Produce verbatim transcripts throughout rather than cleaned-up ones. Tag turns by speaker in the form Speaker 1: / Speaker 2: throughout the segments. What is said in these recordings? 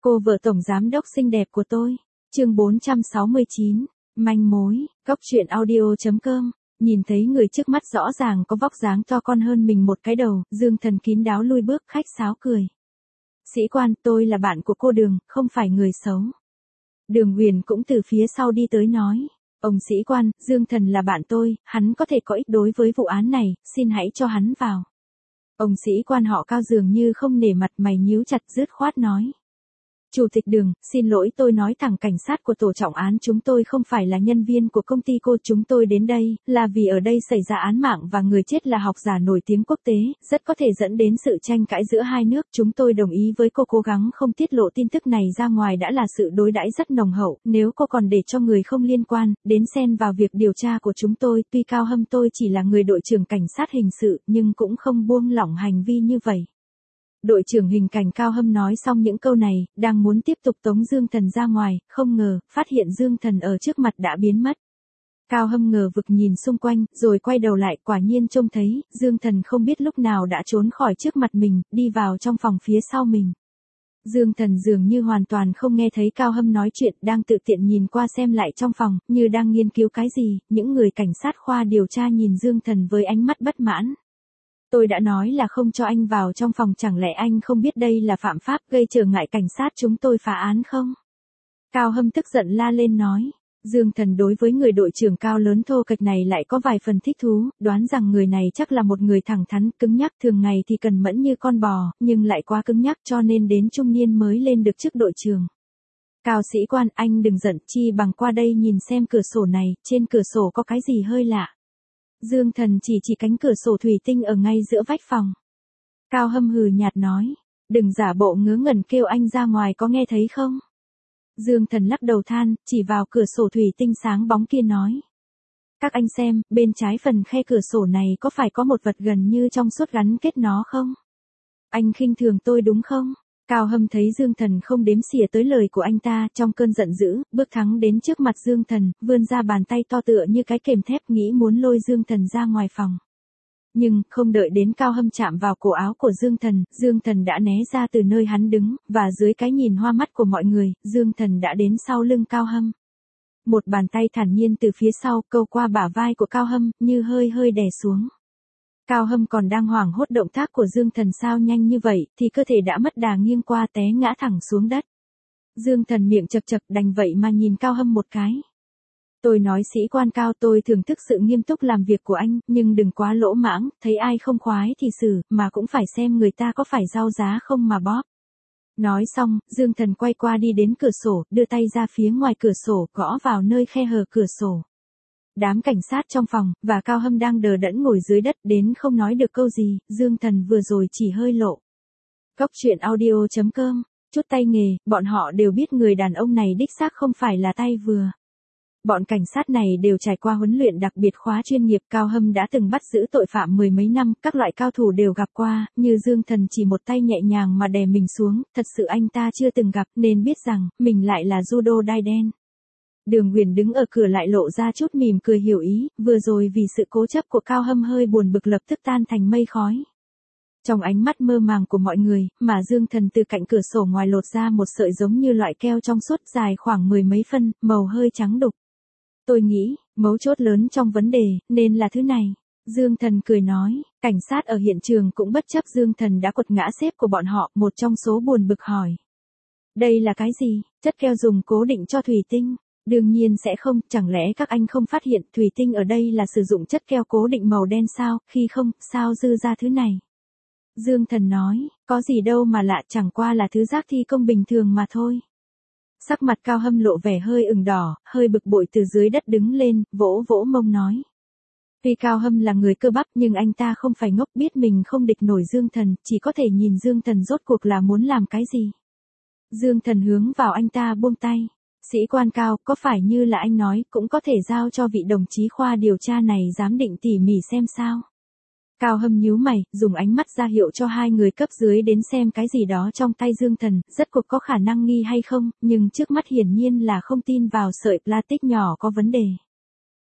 Speaker 1: Cô vợ tổng giám đốc xinh đẹp của tôi. Chương bốn trăm sáu mươi chín, manh mối. Cốc truyện audio chấm com. Nhìn thấy người trước mắt rõ ràng có vóc dáng to con hơn mình một cái đầu, Dương Thần kín đáo lui bước khách sáo cười. Sĩ quan, tôi là bạn của cô Đường, không phải người xấu. Đường Huyền cũng từ phía sau đi tới nói. Ông sĩ quan, Dương Thần là bạn tôi, hắn có thể có ích đối với vụ án này, xin hãy cho hắn vào. Ông sĩ quan họ Cao dường như không nể mặt, mày nhíu chặt dứt khoát nói. Chủ tịch Đường, xin lỗi, tôi nói thẳng, cảnh sát của tổ trọng án chúng tôi không phải là nhân viên của công ty cô, chúng tôi đến đây là vì ở đây xảy ra án mạng và người chết là học giả nổi tiếng quốc tế, rất có thể dẫn đến sự tranh cãi giữa hai nước, chúng tôi đồng ý với cô cố gắng không tiết lộ tin tức này ra ngoài đã là sự đối đãi rất nồng hậu, nếu cô còn để cho người không liên quan đến xen vào việc điều tra của chúng tôi, tuy Cao Hâm tôi chỉ là người đội trưởng cảnh sát hình sự nhưng cũng không buông lỏng hành vi như vậy. Đội trưởng hình cảnh Cao Hâm nói xong những câu này, đang muốn tiếp tục tống Dương Thần ra ngoài, không ngờ, phát hiện Dương Thần ở trước mặt đã biến mất. Cao Hâm ngờ vực nhìn xung quanh, rồi quay đầu lại, quả nhiên trông thấy, Dương Thần không biết lúc nào đã trốn khỏi trước mặt mình, đi vào trong phòng phía sau mình. Dương Thần dường như hoàn toàn không nghe thấy Cao Hâm nói chuyện, đang tự tiện nhìn qua xem lại trong phòng, như đang nghiên cứu cái gì, những người cảnh sát khoa điều tra nhìn Dương Thần với ánh mắt bất mãn. Tôi đã nói là không cho anh vào trong phòng, chẳng lẽ anh không biết đây là phạm pháp gây trở ngại cảnh sát chúng tôi phá án không? Cao Hâm tức giận la lên nói. Dương Thần đối với người đội trưởng cao lớn thô kệch này lại có vài phần thích thú, đoán rằng người này chắc là một người thẳng thắn, cứng nhắc, thường ngày thì cần mẫn như con bò, nhưng lại quá cứng nhắc cho nên đến trung niên mới lên được chức đội trưởng. Cao sĩ quan, anh đừng giận, chi bằng qua đây nhìn xem cửa sổ này, trên cửa sổ có cái gì hơi lạ. Dương Thần chỉ chỉ cánh cửa sổ thủy tinh ở ngay giữa vách phòng. Cao Hâm hừ nhạt nói, đừng giả bộ ngớ ngẩn, kêu anh ra ngoài, có nghe thấy không? Dương Thần lắc đầu than, chỉ vào cửa sổ thủy tinh sáng bóng kia nói. Các anh xem, bên trái phần khe cửa sổ này có phải có một vật gần như trong suốt gắn kết nó không? Anh khinh thường tôi đúng không? Cao Hâm thấy Dương Thần không đếm xỉa tới lời của anh ta, trong cơn giận dữ, bước thẳng đến trước mặt Dương Thần, vươn ra bàn tay to tựa như cái kềm thép, nghĩ muốn lôi Dương Thần ra ngoài phòng. Nhưng, không đợi đến Cao Hâm chạm vào cổ áo của Dương Thần, Dương Thần đã né ra từ nơi hắn đứng, và dưới cái nhìn hoa mắt của mọi người, Dương Thần đã đến sau lưng Cao Hâm. Một bàn tay thản nhiên từ phía sau câu qua bả vai của Cao Hâm, như hơi hơi đè xuống. Cao Hâm còn đang hoảng hốt động tác của Dương Thần sao nhanh như vậy, thì cơ thể đã mất đà nghiêng qua té ngã thẳng xuống đất. Dương Thần miệng chật chật, đành vậy mà nhìn Cao Hâm một cái. Tôi nói sĩ quan Cao, tôi thưởng thức sự nghiêm túc làm việc của anh, nhưng đừng quá lỗ mãng, thấy ai không khoái thì xử, mà cũng phải xem người ta có phải giao giá không mà bóp. Nói xong, Dương Thần quay qua đi đến cửa sổ, đưa tay ra phía ngoài cửa sổ, gõ vào nơi khe hở cửa sổ. Đám cảnh sát trong phòng, và Cao Hâm đang đờ đẫn ngồi dưới đất, đến không nói được câu gì, Dương Thần vừa rồi chỉ hơi lộ. Cốc truyện audio chấm com, chút tay nghề, bọn họ đều biết người đàn ông này đích xác không phải là tay vừa. Bọn cảnh sát này đều trải qua huấn luyện đặc biệt khóa chuyên nghiệp, Cao Hâm đã từng bắt giữ tội phạm mười mấy năm, các loại cao thủ đều gặp qua, như Dương Thần chỉ một tay nhẹ nhàng mà đè mình xuống, thật sự anh ta chưa từng gặp, nên biết rằng, mình lại là judo đai đen. Đường Huyền đứng ở cửa lại lộ ra chút mỉm cười hiểu ý, vừa rồi vì sự cố chấp của Cao Hâm hơi buồn bực lập tức tan thành mây khói. Trong ánh mắt mơ màng của mọi người, mà Dương Thần từ cạnh cửa sổ ngoài lột ra một sợi giống như loại keo trong suốt dài khoảng mười mấy phân, màu hơi trắng đục. Tôi nghĩ, mấu chốt lớn trong vấn đề, nên là thứ này. Dương Thần cười nói, cảnh sát ở hiện trường cũng bất chấp Dương Thần đã quật ngã sếp của bọn họ, một trong số buồn bực hỏi. Đây là cái gì? Chất keo dùng cố định cho thủy tinh. Đương nhiên sẽ không, chẳng lẽ các anh không phát hiện thủy tinh ở đây là sử dụng chất keo cố định màu đen sao, khi không, sao dư ra thứ này? Dương Thần nói, có gì đâu mà lạ, chẳng qua là thứ rác thi công bình thường mà thôi. Sắc mặt Cao Hâm lộ vẻ hơi ửng đỏ, hơi bực bội từ dưới đất đứng lên, vỗ vỗ mông nói. Tuy Cao Hâm là người cơ bắp nhưng anh ta không phải ngốc, biết mình không địch nổi Dương Thần, chỉ có thể nhìn Dương Thần rốt cuộc là muốn làm cái gì. Dương Thần hướng vào anh ta buông tay. Sĩ quan Cao, có phải như là anh nói, cũng có thể giao cho vị đồng chí khoa điều tra này giám định tỉ mỉ xem sao? Cao Hâm nhíu mày, dùng ánh mắt ra hiệu cho hai người cấp dưới đến xem cái gì đó trong tay Dương Thần, rất cuộc có khả năng nghi hay không, nhưng trước mắt hiển nhiên là không tin vào sợi plastic nhỏ có vấn đề.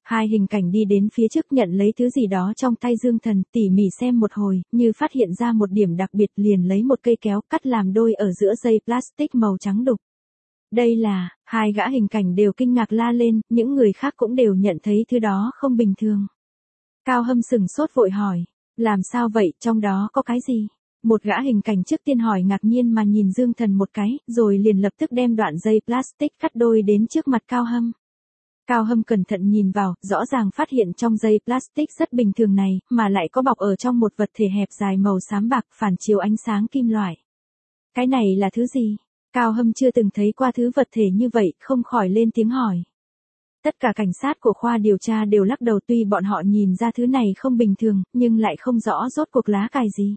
Speaker 1: Hai hình cảnh đi đến phía trước nhận lấy thứ gì đó trong tay Dương Thần, tỉ mỉ xem một hồi, như phát hiện ra một điểm đặc biệt liền lấy một cây kéo cắt làm đôi ở giữa dây plastic màu trắng đục. Đây là, hai gã hình cảnh đều kinh ngạc la lên, những người khác cũng đều nhận thấy thứ đó không bình thường. Cao Hâm sừng sốt vội hỏi, làm sao vậy, trong đó có cái gì? Một gã hình cảnh trước tiên hỏi ngạc nhiên mà nhìn Dương Thần một cái, rồi liền lập tức đem đoạn dây plastic cắt đôi đến trước mặt Cao Hâm. Cao Hâm cẩn thận nhìn vào, rõ ràng phát hiện trong dây plastic rất bình thường này, mà lại có bọc ở trong một vật thể hẹp dài màu xám bạc phản chiếu ánh sáng kim loại. Cái này là thứ gì? Cao Hâm chưa từng thấy qua thứ vật thể như vậy, không khỏi lên tiếng hỏi. Tất cả cảnh sát của khoa điều tra đều lắc đầu, tuy bọn họ nhìn ra thứ này không bình thường, nhưng lại không rõ rốt cuộc lá cải gì.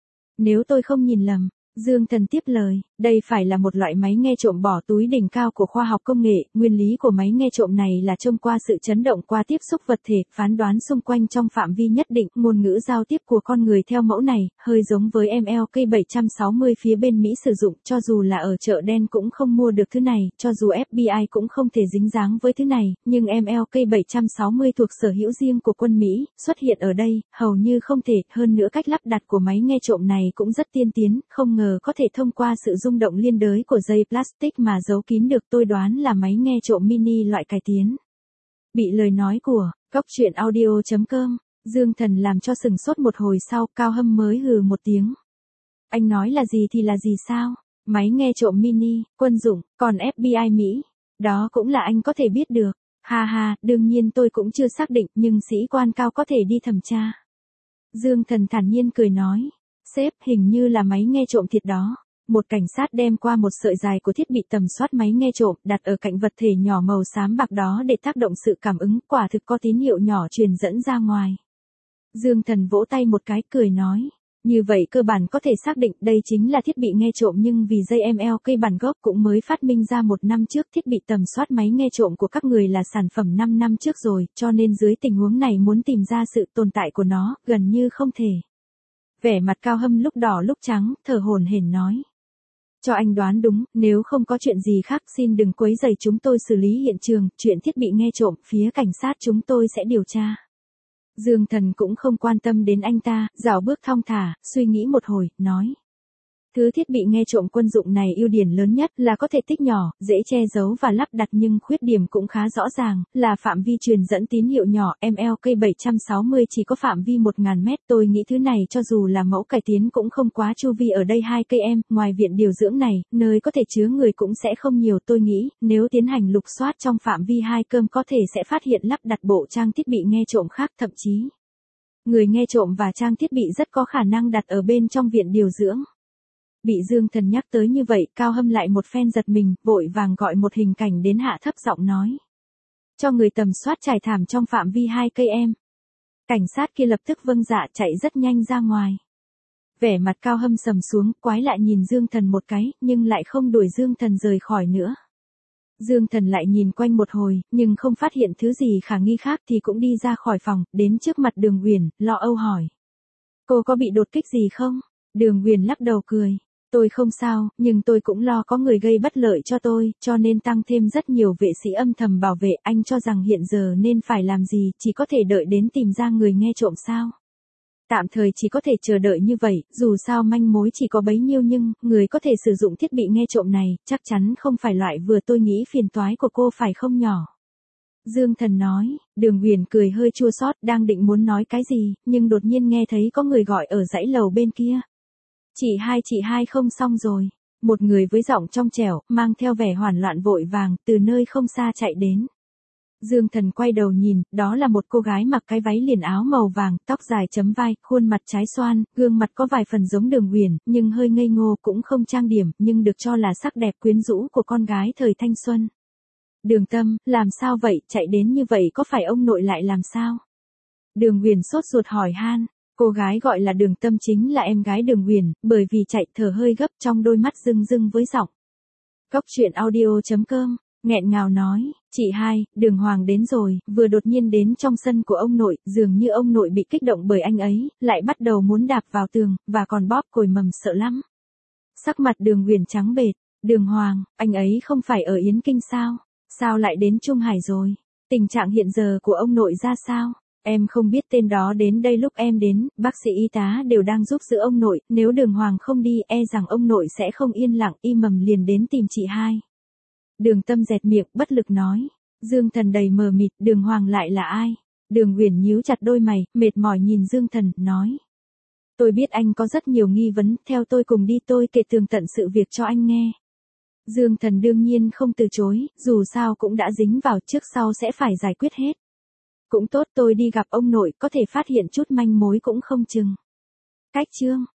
Speaker 1: Nếu tôi không nhìn lầm, Dương Thần tiếp lời, đây phải là một loại máy nghe trộm bỏ túi đỉnh cao của khoa học công nghệ, nguyên lý của máy nghe trộm này là trông qua sự chấn động qua tiếp xúc vật thể, phán đoán xung quanh trong phạm vi nhất định, ngôn ngữ giao tiếp của con người theo mẫu này, hơi giống với em lờ ca bảy trăm sáu mươi phía bên Mỹ sử dụng, cho dù là ở chợ đen cũng không mua được thứ này, cho dù ép bê i cũng không thể dính dáng với thứ này, nhưng em lờ ca bảy trăm sáu mươi thuộc sở hữu riêng của quân Mỹ, xuất hiện ở đây, hầu như không thể, hơn nữa cách lắp đặt của máy nghe trộm này cũng rất tiên tiến, không ngờ có thể thông qua sự rung động liên đới của dây plastic mà giấu kín được, tôi đoán là máy nghe trộm mini loại cải tiến. Bị lời nói của góc truyện audio chấm com, Dương Thần làm cho sừng sốt một hồi sau, Cao Hâm mới hừ một tiếng. Anh nói là gì thì là gì sao? Máy nghe trộm mini, quân dụng, còn ép bê i Mỹ, đó cũng là anh có thể biết được. Ha ha, đương nhiên tôi cũng chưa xác định, nhưng sĩ quan Cao có thể đi thẩm tra. Dương Thần thản nhiên cười nói, sếp, hình như là máy nghe trộm thiệt đó. Một cảnh sát đem qua một sợi dài của thiết bị tầm soát máy nghe trộm, đặt ở cạnh vật thể nhỏ màu xám bạc đó để tác động sự cảm ứng, quả thực có tín hiệu nhỏ truyền dẫn ra ngoài. Dương Thần vỗ tay một cái cười nói, như vậy cơ bản có thể xác định đây chính là thiết bị nghe trộm, nhưng vì dây em lờ ca bản gốc cũng mới phát minh ra một năm trước, thiết bị tầm soát máy nghe trộm của các người là sản phẩm năm năm trước rồi, cho nên dưới tình huống này muốn tìm ra sự tồn tại của nó, gần như không thể. Vẻ mặt Cao Hâm lúc đỏ lúc trắng, thở hổn hển nói. Cho anh đoán đúng, nếu không có chuyện gì khác xin đừng quấy rầy chúng tôi xử lý hiện trường, chuyện thiết bị nghe trộm, phía cảnh sát chúng tôi sẽ điều tra. Dương Thần cũng không quan tâm đến anh ta, dạo bước thong thả, suy nghĩ một hồi, nói. Thứ thiết bị nghe trộm quân dụng này ưu điểm lớn nhất là có thể tích nhỏ, dễ che giấu và lắp đặt, nhưng khuyết điểm cũng khá rõ ràng, là phạm vi truyền dẫn tín hiệu nhỏ, em lờ ca bảy trăm sáu mươi chỉ có phạm vi một nghìn mét, tôi nghĩ thứ này cho dù là mẫu cải tiến cũng không quá chu vi ở đây hai cây em, ngoài viện điều dưỡng này, nơi có thể chứa người cũng sẽ không nhiều, tôi nghĩ, nếu tiến hành lục soát trong phạm vi hai cơm có thể sẽ phát hiện lắp đặt bộ trang thiết bị nghe trộm khác, thậm chí, người nghe trộm và trang thiết bị rất có khả năng đặt ở bên trong viện điều dưỡng. Bị Dương Thần nhắc tới như vậy, Cao Hâm lại một phen giật mình, vội vàng gọi một hình cảnh đến, hạ thấp giọng nói. Cho người tầm soát trải thảm trong phạm vi hai cây em. Cảnh sát kia lập tức vâng dạ chạy rất nhanh ra ngoài. Vẻ mặt Cao Hâm sầm xuống, quái lại nhìn Dương Thần một cái, nhưng lại không đuổi Dương Thần rời khỏi nữa. Dương Thần lại nhìn quanh một hồi, nhưng không phát hiện thứ gì khả nghi khác thì cũng đi ra khỏi phòng, đến trước mặt Đường Uyển, lo âu hỏi. Cô có bị đột kích gì không? Đường Uyển lắc đầu cười. Tôi không sao, nhưng tôi cũng lo có người gây bất lợi cho tôi, cho nên tăng thêm rất nhiều vệ sĩ âm thầm bảo vệ. Anh cho rằng hiện giờ nên phải làm gì, chỉ có thể đợi đến tìm ra người nghe trộm sao? Tạm thời chỉ có thể chờ đợi như vậy, dù sao manh mối chỉ có bấy nhiêu, nhưng người có thể sử dụng thiết bị nghe trộm này, chắc chắn không phải loại vừa tôi nghĩ phiền toái của cô phải không nhỏ? Dương Thần nói. Đường Uyển cười hơi chua xót, đang định muốn nói cái gì, nhưng đột nhiên nghe thấy có người gọi ở dãy lầu bên kia. Chị hai chị hai không xong rồi. Một người với giọng trong trẻo, mang theo vẻ hoảng loạn vội vàng, từ nơi không xa chạy đến. Dương Thần quay đầu nhìn, đó là một cô gái mặc cái váy liền áo màu vàng, tóc dài chấm vai, khuôn mặt trái xoan, gương mặt có vài phần giống Đường Uyển, nhưng hơi ngây ngô, cũng không trang điểm, nhưng được cho là sắc đẹp quyến rũ của con gái thời thanh xuân. Đường Tâm, làm sao vậy, chạy đến như vậy có phải ông nội lại làm sao? Đường Uyển sốt ruột hỏi han. Cô gái gọi là Đường Tâm chính là em gái Đường Uyển, bởi vì chạy thở hơi gấp, trong đôi mắt rưng rưng với giọng. Góc truyện audio chấm com, nghẹn ngào nói, chị hai, Đường Hoàng đến rồi, vừa đột nhiên đến trong sân của ông nội, dường như ông nội bị kích động bởi anh ấy, lại bắt đầu muốn đạp vào tường, và còn bóp còi mầm sợ lắm. Sắc mặt Đường Uyển trắng bệch. Đường Hoàng, anh ấy không phải ở Yến Kinh sao? Sao lại đến Trung Hải rồi? Tình trạng hiện giờ của ông nội ra sao? Em không biết, tên đó đến đây lúc em đến, bác sĩ y tá đều đang giúp giữ ông nội, nếu Đường Hoàng không đi e rằng ông nội sẽ không yên lặng, y mầm liền đến tìm chị hai. Đường Tâm dẹt miệng, bất lực nói. Dương Thần đầy mờ mịt, Đường Hoàng lại là ai? Đường Uyển nhíu chặt đôi mày, mệt mỏi nhìn Dương Thần, nói. Tôi biết anh có rất nhiều nghi vấn, theo tôi cùng đi, tôi kể tường tận sự việc cho anh nghe. Dương Thần đương nhiên không từ chối, dù sao cũng đã dính vào, trước sau sẽ phải giải quyết hết. Cũng tốt, tôi đi gặp ông nội, có thể phát hiện chút manh mối cũng không chừng. Cách chương